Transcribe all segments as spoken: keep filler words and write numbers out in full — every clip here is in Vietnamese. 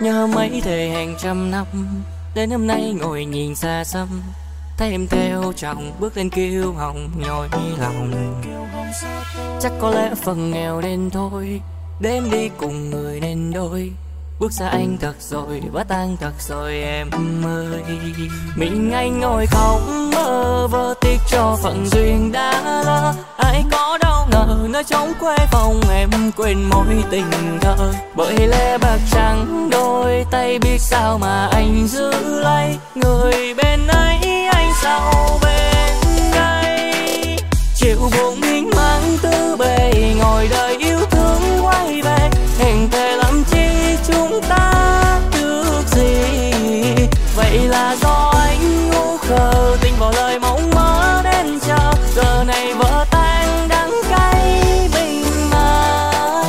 Nhớ mấy thề hẹn trăm năm, đến hôm nay ngồi nhìn xa xăm, thấy em theo chồng bước lên kêu hồng nhói lòng. Chắc có lẽ phần nghèo nên thôi, đêm đi cùng người nên đôi. Bước xa anh thật rồi, vỡ tan thật rồi em ơi. Mình anh ngồi khóc mơ vơ tiếc cho phận duyên đã lỡ. Ai có đâu ngờ nơi trống quê phòng em quên mối tình thơ. Bởi lẽ bạc trắng đôi tay biết sao mà anh giữ lấy. Người bên ấy anh sao bên đây. Chịu buồn miên man tư bề, ngồi đợi yêu thương quay về. Hẹn thề lắm chi chúng ta được gì. Vậy là do anh ngu khờ, tin vào lời mong mơ đến chờ. Giờ này vỡ tan đắng cay bình mà.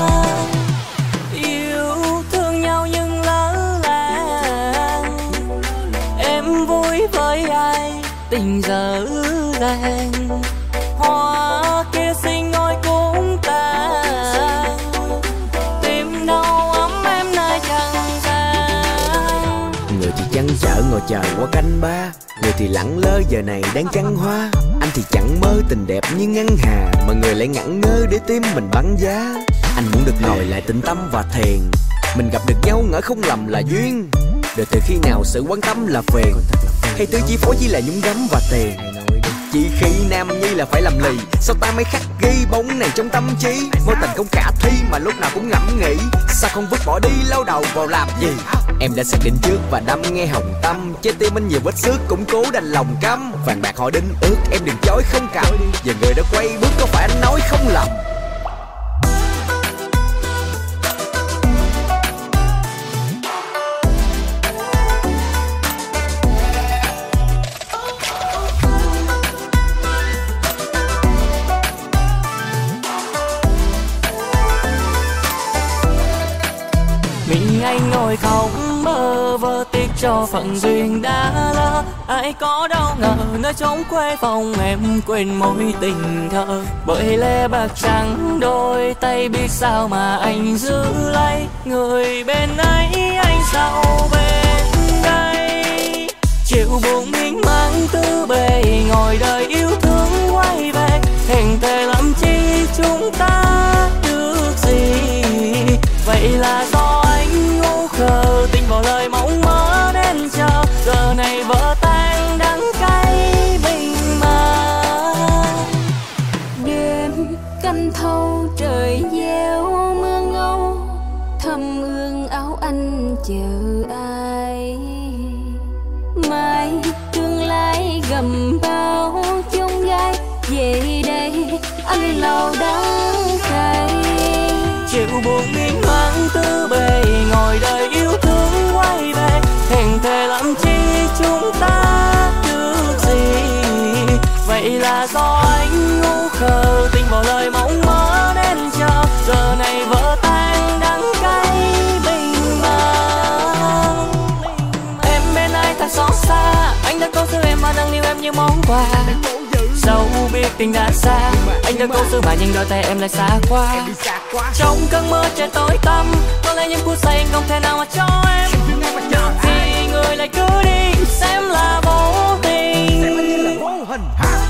Yêu thương nhau nhưng lỡ làng, em vui với ai tình dở dàng. Hoa kia xinh ngồi cũng tàn, tìm đâu ấm em nơi trần gian. Người thì chăn trở ngồi chờ qua canh ba, người thì lẳng lơ giờ này đang trăng hoa. Anh thì chẳng mơ tình đẹp như ngân hà, mà người lại ngẩn ngơ để tim mình băng giá. Anh muốn được ngồi lại tĩnh tâm và thiền, mình gặp được nhau ngỡ không lầm là duyên. Đời từ khi nào sự quan tâm là phiền, hay thứ chi phối chỉ là nhúng gấm và tiền. Chỉ khi nam nhi là phải làm lì, sao ta mới khắc ghi bóng này trong tâm trí. Mối tình không khả thi mà lúc nào cũng ngẫm nghĩ, sao không vứt bỏ đi lâu đầu vào làm gì. Em đã xác định trước và đâm nghe hồng tâm, trái tim anh nhiều vết xước cũng cố đành lòng căm. Vàng bạc họ đính ước em đừng chối không cầm, giờ người đã quay bước có phải anh nói không lầm. Mình anh ngồi khóc mơ vơ tiếc cho phận duyên đã lỡ. Ai có đâu ngờ nơi trống quê phòng em quên mối tình thơ. Bởi lẽ bạc trắng đôi tay biết sao mà anh giữ lấy. Người bên ấy anh sao bên đây. Chịu buồn miên man tư bề, ngồi đợi yêu thương quay về. Hẹn thề lắm chi chúng ta được gì. Vậy là do anh ngu khờ, tin vào lời mong mơ đến chờ. Giờ này vỡ tan đắng cay bình mà. Đêm canh thâu trời gieo mưa ngâu, thầm ương áo anh chờ ai. Mai tương lai gầm bao chông gai, về đây anh lâu đắng cay. Chịu buồn miên man tư bề, ngồi đợi yêu thương quay về. Hẹn thề lắm chi chúng ta được gì. Vậy là do anh ngu khờ, tin vào lời mong mơ đến chờ. Giờ này vỡ tan đắng cay bình mà. Em bên ai thật xót xa, anh đã cố giữ em và nâng niu em như món quà. Dẫu biết tình đã xa, anh đã cố giữ mà nhưng đôi tay em lại xa qua. Trong cơn mơ trời tối tăm, có lẽ những phút giây anh không thể nào mà cho em. Thì người lại cứ đi, xem là vô tình.